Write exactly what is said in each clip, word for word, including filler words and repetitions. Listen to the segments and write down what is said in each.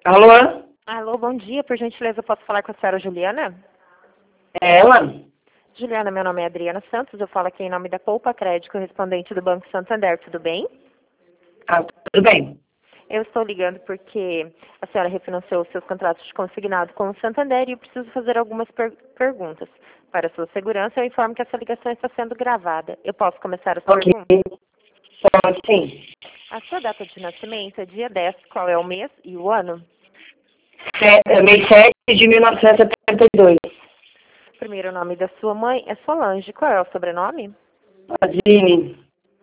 Alô? Alô, bom dia. Por gentileza, eu posso falar com a senhora Juliana? É ela? Juliana, meu nome é Adriana Santos. Eu falo aqui em nome da Poupa Crédito, correspondente do Banco Santander. Tudo bem? Ah, tudo bem. Eu estou ligando porque a senhora refinanciou os seus contratos de consignado com o Santander e eu preciso fazer algumas per perguntas. Para sua segurança, eu informo que essa ligação está sendo gravada. Eu posso começar as Ok. perguntas? Pode sim. A sua data de nascimento é dia dez. Qual é o mês e o ano? É, mês sete de mil novecentos e setenta e dois. Primeiro nome da sua mãe é Solange. Qual é o sobrenome? Azine.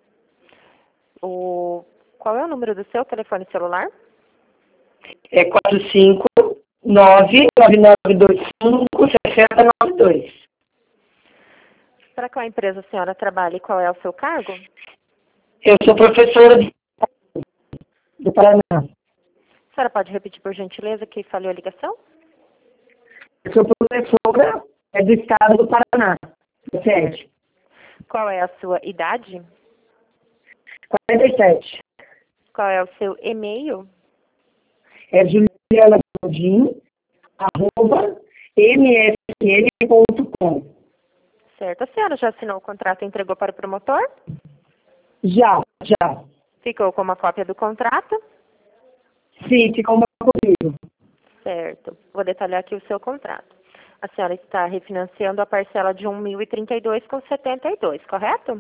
O... Qual é o número do seu telefone celular? É quatro cinco nove nove nove dois cinco seis zero nove dois. Para qual empresa a senhora trabalha e qual é o seu cargo? Eu sou professora de- do Paraná. A senhora pode repetir, por gentileza, que falhou a ligação? Eu sou professora é do estado do Paraná. sete. Qual é a sua idade? quarenta e sete. Qual é o seu e-mail? É Juliana Godinho, arroba m s n ponto com. Certo. A senhora já assinou o contrato e entregou para o promotor? Já, já. Ficou com uma cópia do contrato? Sim, ficou uma comigo. Certo. Vou detalhar aqui o seu contrato. A senhora está refinanciando a parcela de um mil e trinta e dois reais com setenta e dois, correto?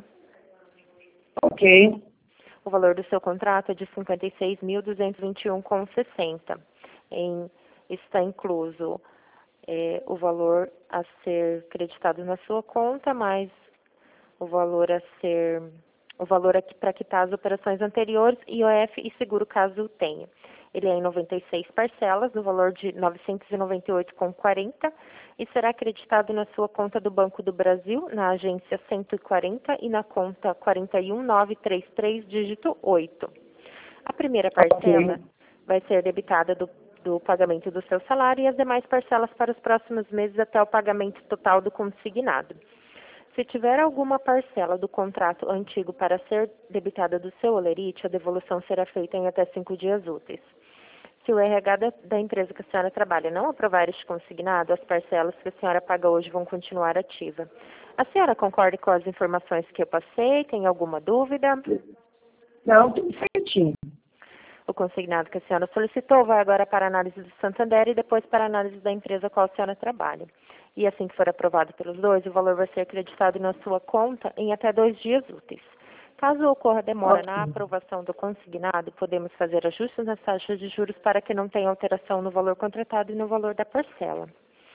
Ok. O valor do seu contrato é de cinquenta e seis mil duzentos e vinte e um reais com sessenta. Em, está incluso é, o valor a ser creditado na sua conta, mais o valor a ser o valor aqui para quitar as operações anteriores, I O F e seguro caso tenha. Ele é em noventa e seis parcelas, no valor de novecentos e noventa e oito reais com quarenta e será acreditado na sua conta do Banco do Brasil, na agência cento e quarenta e na conta quatro um nove três três, dígito oito. A primeira parcela Ok. vai ser debitada do, do pagamento do seu salário e as demais parcelas para os próximos meses até o pagamento total do consignado. Se tiver alguma parcela do contrato antigo para ser debitada do seu holerite, a devolução será feita em até cinco dias úteis. Se o R H da, da empresa que a senhora trabalha não aprovar este consignado, as parcelas que a senhora paga hoje vão continuar ativas. A senhora concorda com as informações que eu passei? Tem alguma dúvida? Não, tudo certinho. O consignado que a senhora solicitou vai agora para a análise do Santander e depois para a análise da empresa com a qual a senhora trabalha. E assim que for aprovado pelos dois, o valor vai ser acreditado na sua conta em até dois dias úteis. Caso ocorra demora Ok. na aprovação do consignado, podemos fazer ajustes nas taxas de juros para que não tenha alteração no valor contratado e no valor da parcela.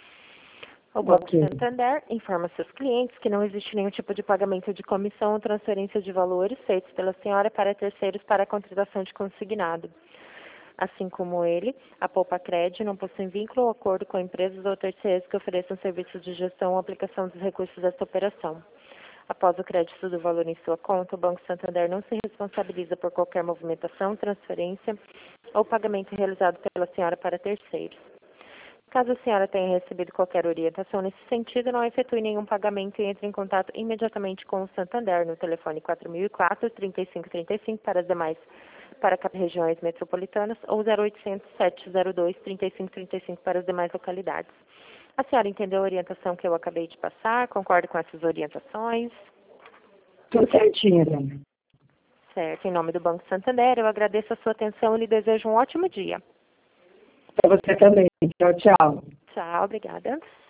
O Banco Ok. Santander informa seus clientes que não existe nenhum tipo de pagamento de comissão ou transferência de valores feitos pela senhora para terceiros para a contratação de consignado. Assim como ele, a Poupa Crédito não possui vínculo ou acordo com empresas ou terceiros que ofereçam serviços de gestão ou aplicação dos recursos desta operação. Após o crédito do valor em sua conta, o Banco Santander não se responsabiliza por qualquer movimentação, transferência ou pagamento realizado pela senhora para terceiros. Caso a senhora tenha recebido qualquer orientação nesse sentido, não efetue nenhum pagamento e entre em contato imediatamente com o Santander no telefone quatro mil e quatro, trinta e cinco trinta e cinco para as demais para as regiões metropolitanas ou zero oitocentos, sete zero dois, trinta e cinco trinta e cinco para as demais localidades. A senhora entendeu a orientação que eu acabei de passar? Concorda com essas orientações? Tudo certinho, Helena. Certo. Em nome do Banco Santander, eu agradeço a sua atenção e lhe desejo um ótimo dia. Para você também. Tchau, tchau. Tchau, obrigada.